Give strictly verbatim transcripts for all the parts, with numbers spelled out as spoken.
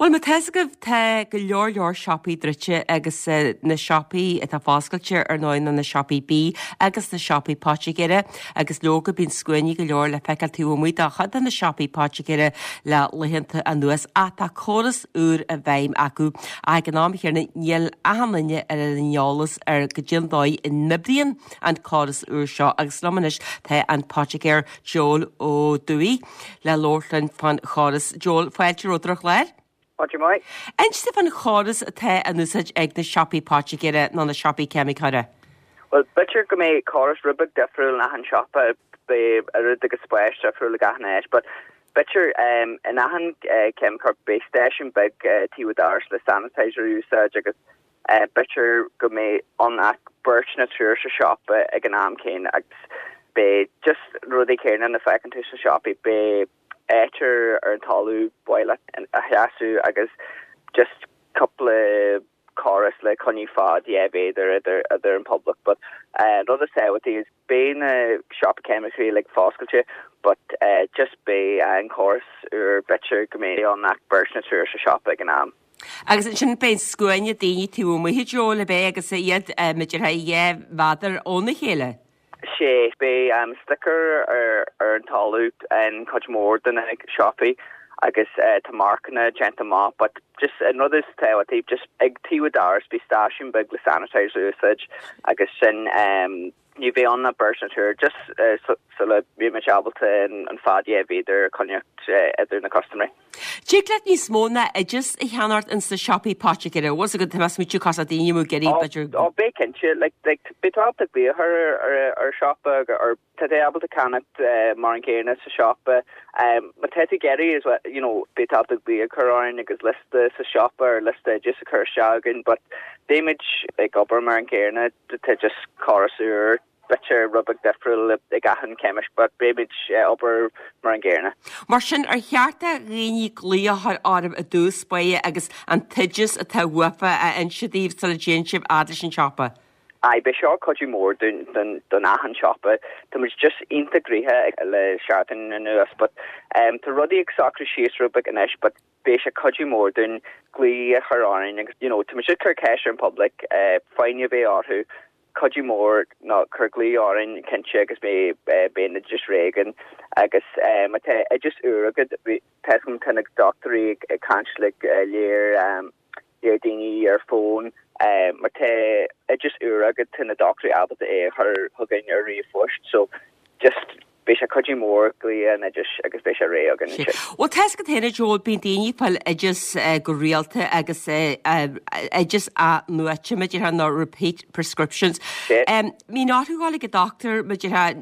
Well ma teisgah te go leor leor shoppaí drite agus na shoppaí a tá fáscailte ar náin na shoppaí bí agus na shoppaí páteigire agus loga bín scuinní go leor le feiciltí muid a chud na shoppaí páteigire le leihananta a nuas a tá choras úr a bheim acu a gnáam chéar na níl ahanlainne ar a neolalas ar go dindóid in nibríon an choras úr seo agus lomanis te an páteigir Joel ó Dewey le lortlan fan choras Joel fáiltir ó droch leir? What do you mind? And just fan choras a te an usage ag na shoppaí páteigire ná na shoppaí cemicare. Well, bitir go mé choras rubig defriúil na han shoppa be a rudig a spéis defriúil le gahan éis, but bitir um, in ahan uh, cemicare base station big uh, tíwadars le sanitizer usage agus uh, bitir go mé on ach birch na trúr sa shoppa ag an am céin agus be just rudig céin an na fecin tú sa shoppi be Eter ar an talú boile a heasú agus just couple of chorus le conní fad yeah either other other in public, but uh another say what is being a shop chemistry like fosculture, but uh just be uh, in chorus or better comedy on that version of a shop like an am. Agus sin ben scoine daoine tú mu hi jo le be agus iad mit ha é vadar ónna chéile. She be um sticker or or talú and coach more than a shoppy I guess uh, to markna gentleman, but just another style I think just egg tea with ours be stashing big the sanitizer usage I guess sin um you be on that person tour just uh, so so like be much able to and, and fad yeah be there connect uh, either in the customer. Jiglet ní smóna a just a hanart in the shoppy páteigire was a good temas mit you casa dí you get it but you're oh bacon like like be top to be her or or shop or today able to connect uh, Marancairn as a shop um but Teddy Getty is what you know be top to be a current because list the shop or list just a cur shaggin but damage like upper Marancairn to just chorusur bitir rubig defriúil ag gahan chemish, but baimid uh, upper Marancairn. Mar sin ar chearta rií glíothar áram a dús baie agus an tiidir a tá uafa a inisiatív sa le géanship adis an shoppa. Ai be seo coidú mór dun dun dun ahan shoppa. Tá muid just integrithe le seaartan na nuas, but um tá rudí ag sacra síos rubig an eis, but be se coidú mór dun glí a choráin agus you know tá muid cur ceisir in public uh, fáinne bheith áthu. Coidú mór ná curglaí áin cinse agus mé béna just régan agus um, I just ur agad tesm kinnig doctorí a canslig léir um, léir daoine ar fón um, mar te I just ur agad tin a doctorí abal é her hugain ar riomhfuist so just be se coidú mór glí an just agus be se ré agan. Well tes go héna Joel bín daoine pal a just uh, go rialta agus uh, uh, just a nuaite me ha ná repeat prescriptions. Um, mí náthúála go doctor me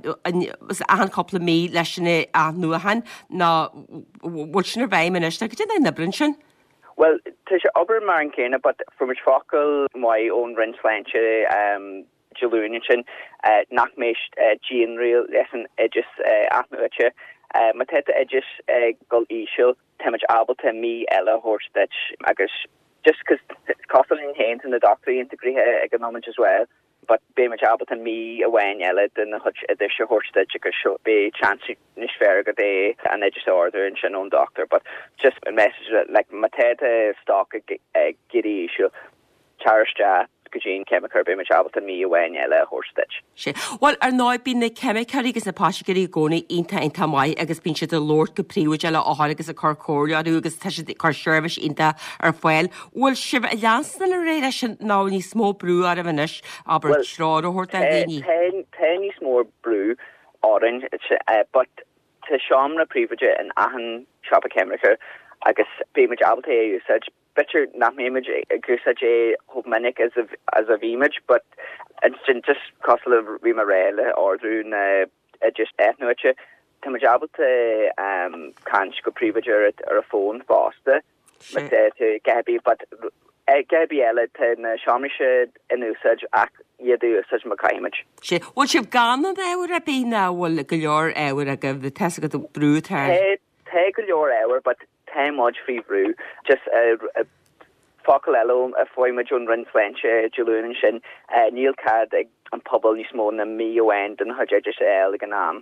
an coppla mí leisina a nuahan ná bhil sin ar bhaim an iste go dtí na brin sin? Well, te se ober Marancairn, but from which focal my own rinslánse um Jilunian uh nach meist uh Jean real lesson edges uh atnuache uh mateta edges uh gol ishil temach able to me ella horstech agus just cause costing hands in the doctor integrate economics as well but be much able to me awen ella then the hutch the horstech show be chance nishverga day and they just order and shin own doctor but just a message like mateta stock uh giddy issue charista Gene chemical be much able to me when ella horstech. Well ar ná bín na chemical agus na páteigire gcónaí inta inta mai agus bín si de Lord go príomh eile áthir agus a car cóirleadú agus tá si car service inta ar foiil. Bhfuil sibh a leansna le réile sin ná ní smó brú ar a bhanis aber srád ó thuirt a daoine. Ten ten is more blue orange uh, but to seomna príomhaide an ahan shop chemical agus be much able to usage better not my image gur such a hopmanic as of as of image but instant just costal of rimarella or through uh, just ethnoche to much able to um can't go privager or a phone faster but uh, to Gabby but uh, Gabriella to shamisha in usage act you do such my image she what you've gone and I would have been now well like your I would have give the test of the brew her take your hour but ten much free brew just a uh, uh, focal ello a foima John run French Jilun sin Neil Cad an pobl ní smó na mi o end an hajja just el gan am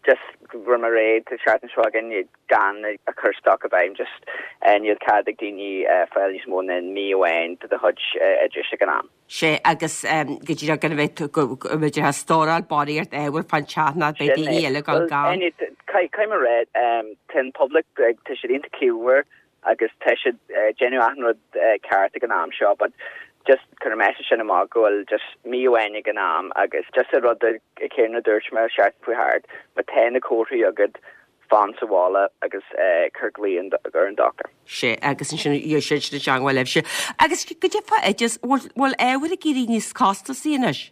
just rum a raid to chat and shrugging you gan a curse stock about just and you'd card the dini fairly small and me went to the hutch just gan sé agus go dtí gan bheith muidir has stóráil body ar éhar fan chatna be héile gan gan caiim a red ten public te sé into kiwer agus te genu anrod cart gan am shop but just kind of message in a goal just me when gan am agus just a rod céna dúirtme seart fu hard but ten the quarter a good fan sa walla agus Kirkley and gur an doctor sé agus sin sé de teanghil leh se agus go dé fa just bhil éhar a gurí níos costa síis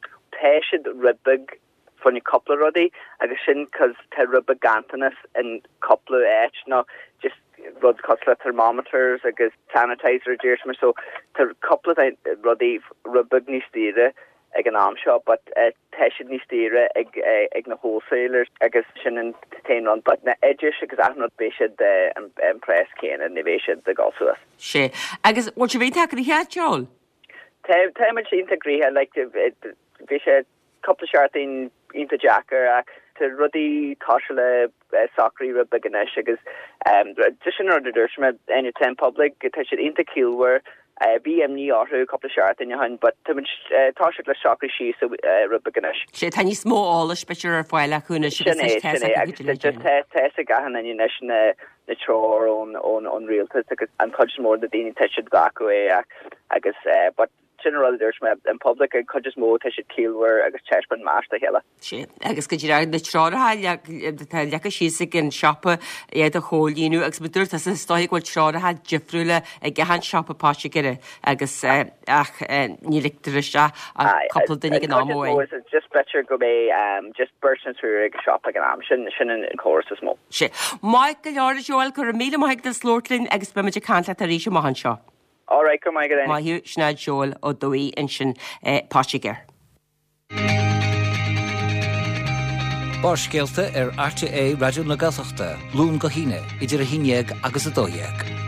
te ribig funny couple ruddy agus sin cos te rubber gantanas and couple etch no just rud cutler thermometers agus sanitizer dearsmer so te couple ruddy rubber ní stire ag an arm shop but te ní stire ag ag na wholesalers agus sin an tain run but na edge agus a not be de impress can and innovation the also sé agus what you be taking here Joel te te much integrate like to be couple short in into jacker uh, to ruddy toshele uh, soccer rubber ganesh agus um just in order to any time public it should into kilwer uh, B M ni auto couple short in your hand but to much uh, toshele soccer she so uh, rubber ganesh she tiny small all special or foil kuna she just test test again and you nation uh, the chore on on on real because I'm touch more the dini tested back away uh, I guess uh, but general there's me in public and could just more to should kill where I guess cheshman master hella shit I guess could you the chore ha the like a she's in shop yeah the whole you know expedur tas stoig what chore ha jefrule a gahan shop patch get I guess ach ni lectrisha a couple of things no more just better go be um just person through a shop like am shin shin in course small shit Michael George Joel kur mile Mike the slortlin ex be can't let the mahan shop all right come I get my hu schneid Joel o dwy in sin páisiger Bárscéalta ar R T A Radio na Gaeltachta, Lún go híine, idir a híneag agus a dóiag.